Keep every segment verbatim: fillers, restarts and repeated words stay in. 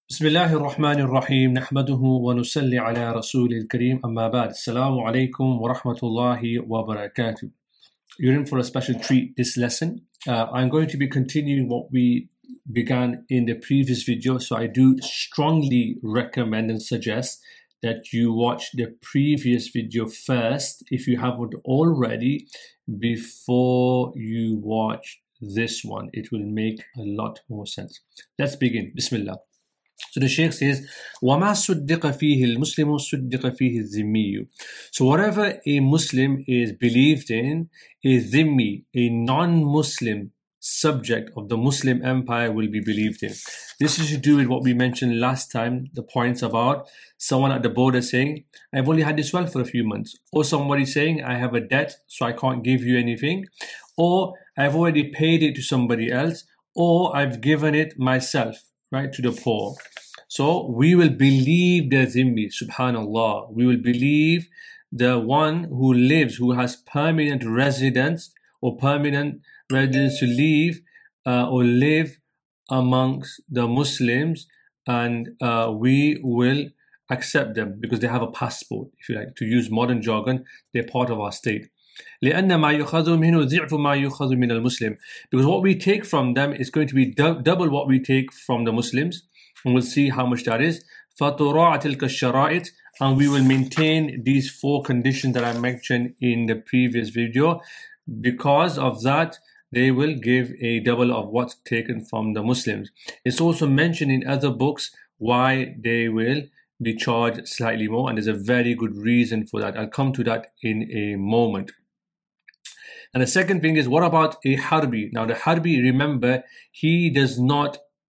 بسم الله الرحمن الرحيم نحمده ونصلي على رسول الكريم أما بعد السلام عليكم ورحمة الله وبركاته. You're in for a special treat this lesson. Uh, I'm going to be continuing what we began in the previous video, so I do strongly recommend and suggest that you watch the previous video first if you haven't already before you watch this one. It will make a lot more sense. Let's begin. Bismillah. So the Shaykh says, وَمَا صُدِّقَ فِيهِ الْمُسْلِمُ صُدِّقَ فِيهِ الذِّمِّيُّ. So whatever a Muslim is believed in, a dhimmi, a non-Muslim subject of the Muslim empire will be believed in. This is to do with what we mentioned last time, the points about someone at the border saying, I've only had this well for a few months. Or somebody saying, I have a debt, so I can't give you anything. Or I've already paid it to somebody else. Or I've given it myself, right, to the poor. So we will believe the dhimmi, subhanallah. We will believe the one who lives, who has permanent residence or permanent residence to live uh, or live amongst the Muslims, and uh, we will accept them because they have a passport, if you like. To use modern jargon, they're part of our state. لأن ما يؤخذ منه ضعف ما يؤخذ من المسلم. Because what we take from them is going to be du- double what we take from the Muslims. And we'll see how much that is. فَتُرَاعَ تِلْكَ الشَّرَائِطِ. And we will maintain these four conditions that I mentioned in the previous video. Because of that, they will give a double of what's taken from the Muslims. It's also mentioned in other books why they will be charged slightly more. And there's a very good reason for that. I'll come to that in a moment. And the second thing is, what about a Harbi? Now the Harbi, remember, he does not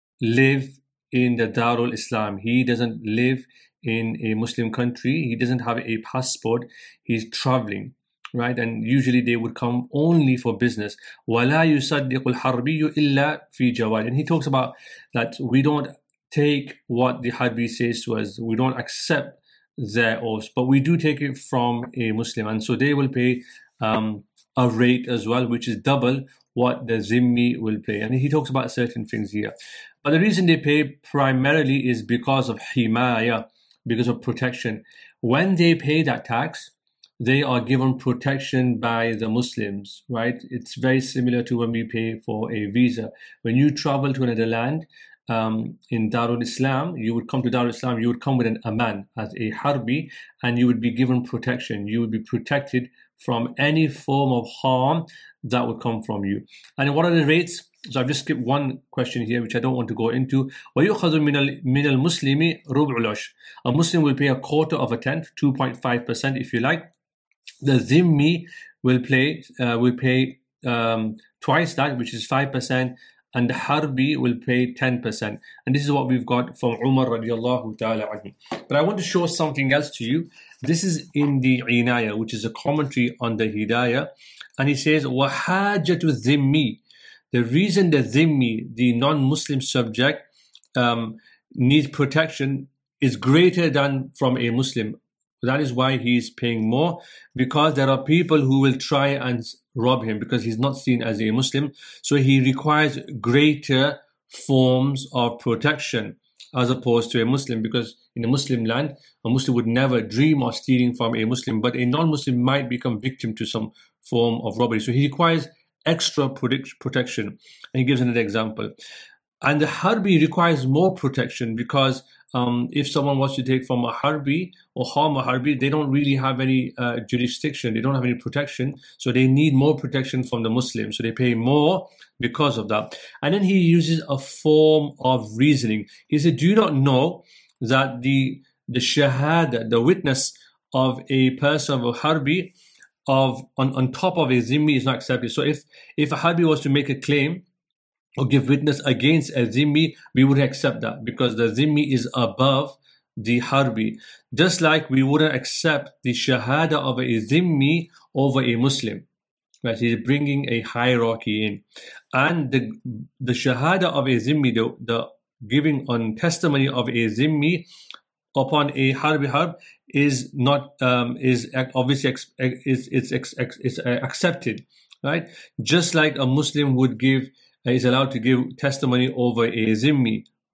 live in the Darul Islam. He doesn't live in a Muslim country. He doesn't have a passport. He's traveling, right? And usually they would come only for business. وَلَا يُصَدِّقُ الْحَرْبِيُّ إِلَّا فِي جَوَادٍ. And he talks about that we don't take what the Harbi says to us. We don't accept their oaths, but we do take it from a Muslim. And so they will pay um, a rate as well, which is double what the Zimmi will pay. And he talks about certain things here. But the reason they pay primarily is because of himaya, because of protection. When they pay that tax, they are given protection by the Muslims, right? It's very similar to when we pay for a visa. When you travel to another land, um, in Darul Islam, you would come to Darul Islam, you would come with an aman as a harbi, and you would be given protection. You would be protected from any form of harm that would come from you. And what are the rates? So I've just skipped one question here, which I don't want to go into. وَيُؤْخَذُ مِنَ الْمُسْلِمِ رُبْعُ الْعُشْرِ. A Muslim will pay a quarter of a tenth, two point five percent if you like. The Zimmi will pay, uh, will pay um, twice that, which is five percent. And the Harbi will pay ten percent. And this is what we've got from Umar radiallahu ta'ala anhu. But I want to show something else to you. This is in the Inaya, which is a commentary on the Hidayah. And he says, وَحَاجَةُ الذِّمِّي. The reason the Zimmi, the non-Muslim subject, um, needs protection is greater than from a Muslim. That is why he's paying more, because there are people who will try and rob him because he's not seen as a Muslim. So he requires greater forms of protection as opposed to a Muslim, because in a Muslim land, a Muslim would never dream of stealing from a Muslim, but a non-Muslim might become victim to some form of robbery. So he requires extra protection. And he gives another example. And the Harbi requires more protection because um, if someone wants to take from a Harbi or harm a Harbi, they don't really have any uh, jurisdiction. They don't have any protection. So they need more protection from the Muslims. So they pay more because of that. And then he uses a form of reasoning. He said, do you not know that the, the shahada, the witness of a person of a Harbi of on, on top of a Zimmi is not accepted. So if, if a Harbi was to make a claim or give witness against a Zimmi, we would accept that because the Zimmi is above the Harbi. Just like we wouldn't accept the Shahada of a Zimmi over a Muslim. Right? He's bringing a hierarchy in. And the, the Shahada of a Zimmi, the, the giving on testimony of a Zimmi upon a Harbi Harb is not, um, is obviously, ex, is, it's, ex, it's accepted. Right? Just like a Muslim would give is allowed to give testimony over a Zimmi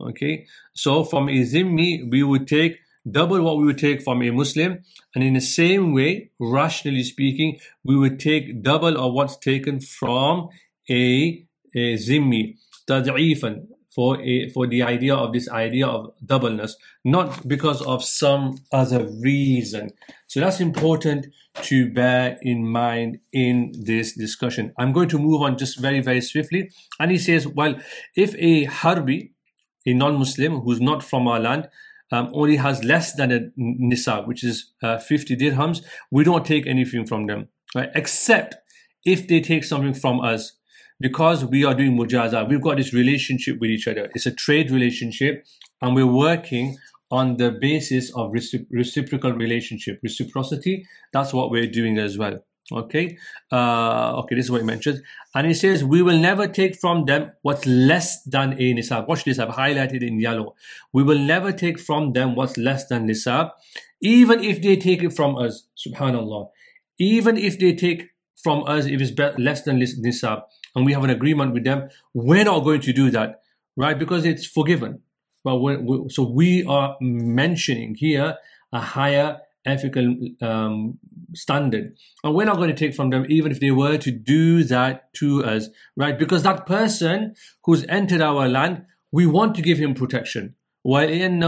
Okay, so from a Zimmi, we would take double what we would take from a Muslim, and in the same way, rationally speaking, we would take double of what's taken from a, a Zimmi, tad'ifan, for a for the idea of this idea of doubleness, not because of some other reason. So that's important to bear in mind in this discussion. I'm going to move on just very, very swiftly. And he says, well, if a Harbi, a non-Muslim who's not from our land, um, only has less than a nisab, which is uh, fifty dirhams, we don't take anything from them, right? Except if they take something from us. Because we are doing mujaza, we've got this relationship with each other. It's a trade relationship, and we're working on the basis of recipro- reciprocal relationship, reciprocity. That's what we're doing as well. Okay, uh, okay, this is what he mentions. And he says, we will never take from them what's less than a nisab. Watch this, I've highlighted in yellow. We will never take from them what's less than nisab, even if they take it from us. Subhanallah. Even if they take from us, if it's less than nisab, and we have an agreement with them, we're not going to do that, right? Because it's forgiven. But we're, we're, so we are mentioning here a higher ethical um, standard, and we're not going to take from them even if they were to do that to us, right? Because that person who's entered our land, we want to give him protection. Right?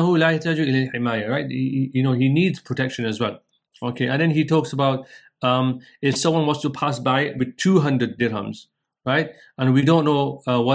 He, you know, he needs protection as well. Okay, and then he talks about um, if someone was to pass by with two hundred dirhams, right? And we don't know, uh,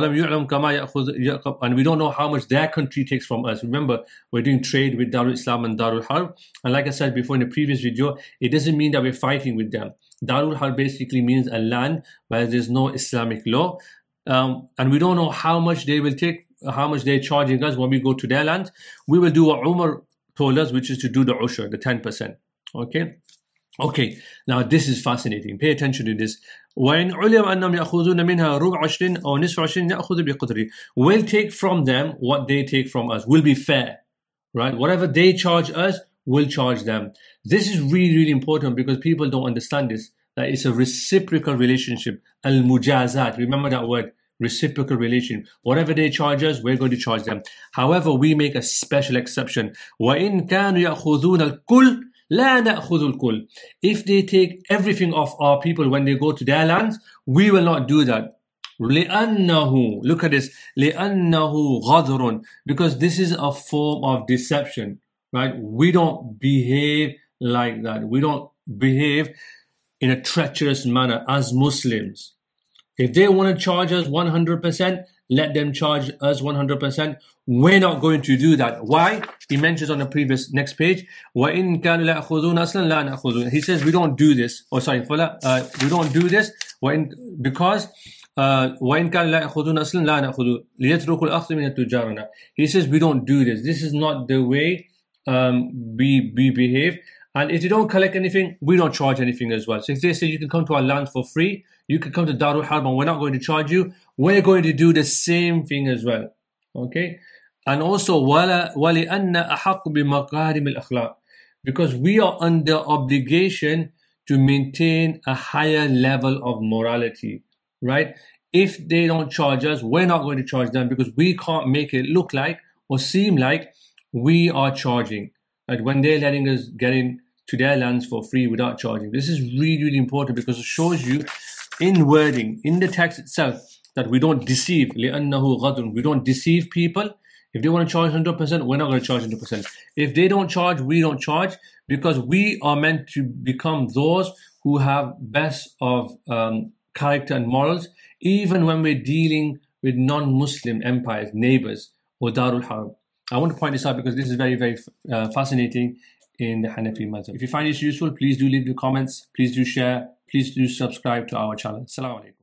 and we don't know how much their country takes from us. Remember, we're doing trade with Darul Islam and Darul Harb. And like I said before in the previous video, it doesn't mean that we're fighting with them. Darul Harb basically means a land where there's no Islamic law. Um, and we don't know how much they will take, how much they're charging us when we go to their land. We will do what Umar told us, which is to do the ushur, the ten percent. Okay? Okay, now this is fascinating. Pay attention to this. وَإِنْ عُلِمَ أَنَّهُمْ يَأْخُذُونَ مِنْهَا رُبْعَ عَشْرٍ أَوْ نِصْفَ عَشْرٍ يَأْخُذُ بِقَدْرِ. We'll take from them what they take from us. We'll be fair, right? Whatever they charge us, we'll charge them. This is really, really important because people don't understand this, that it's a reciprocal relationship. Al-mujazat, remember that word, reciprocal relation. Whatever they charge us, we're going to charge them. However, we make a special exception. وَإِنْ كَانُوا يَأْخُذُونَ الْكُلِّ لا نأخذ الكل. If they take everything off our people when they go to their lands, we will not do that. لأنه, look at this, لأنه غدر, because this is a form of deception, right? We don't behave like that. We don't behave in a treacherous manner as Muslims. If they want to charge us one hundred percent, let them charge us one hundred percent. We're not going to do that. Why? He mentions on the previous next page, وَإِن كَانُوا لَا يَأْخُذُونَ أَصْلًا لَا نَأْخُذُونَ. He says we don't do this. Oh, sorry, uh, we don't do this وَإن, because وَإِن كَانُوا لَا يَأْخُذُونَ أَصْلًا لَا نَأْخُذُ لِيَتْرُكُوا الْأَخْذَ مِنَ تُجَارِنَا. He says we don't do this. This is not the way um, we, we behave. And if you don't collect anything, we don't charge anything as well. So if they say you can come to our land for free, you can come to Darul Harb and we're not going to charge you, we're going to do the same thing as well. Okay? And also, وَلَأَنَّ أَحَقُّ بِمَقَارِمِ الْأَخْلَاقِ, because we are under obligation to maintain a higher level of morality, right? If they don't charge us, we're not going to charge them because we can't make it look like or seem like we are charging. Like when they're letting us get in to their lands for free without charging. This is really, really important because it shows you in wording, in the text itself, that we don't deceive. لِأَنَّهُ غَدٌ. We don't deceive people. If they want to charge one hundred percent, we're not going to charge one hundred percent. If they don't charge, we don't charge, because we are meant to become those who have best of um, character and morals, even when we're dealing with non-Muslim empires, neighbors, or Darul Harb. I want to point this out because this is very, very uh, fascinating in the Hanafi madhab. If you find this useful, please do leave the comments, please do share, please do subscribe to our channel. Assalamu alaikum.